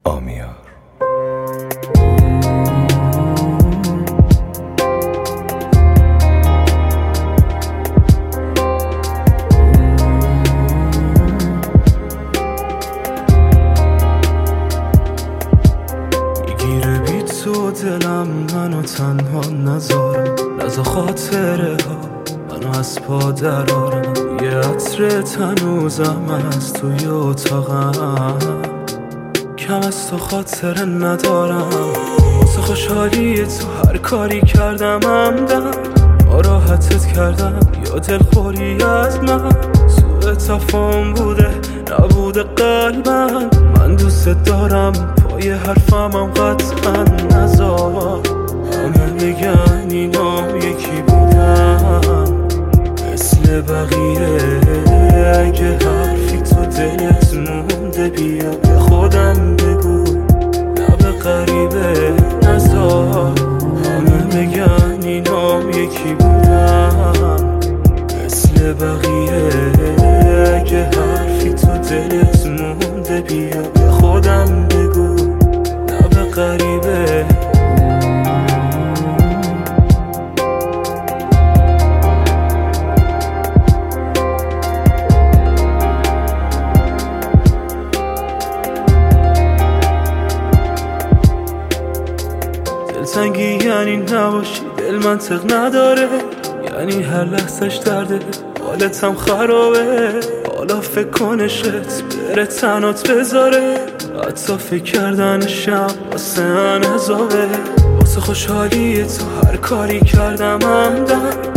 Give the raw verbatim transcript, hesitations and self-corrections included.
آمیار. میگیره بی تو دلم، منو تنها نذارم، نزا خاطره ها منو از پا درارم. یه عطر تنوزم از توی اتاقم، کم از تو خاطره ندارم. واسه خوشحالی تو هر کاری کردم همدم، ناراحتت کردم یا دلخوری از من. سوء تفاهم بوده نبوده قلبم، من دوست دارم پای حرفم قطعا نذار. همه بگن اینا یکی بودم مثل بقیه، اگه حرفی تو دلت مونده بیا به خودم بگو، نه به غریبه نذار. همه بگن اینا یکی بودم مثل بقیه، اگه حرفی تو دلت مونده بیا به خودم بگو، نه به غریبه. دلتنگی یعنی نباشی، دل منطق نداره، یعنی هر لحظش درده، حالتم خرابه. حالا فکر کنشت بره تنات بذاره، حتی فکر کردنشم واسه من عذابه. واسه خوشحالی تو هر کاری کردم همدم،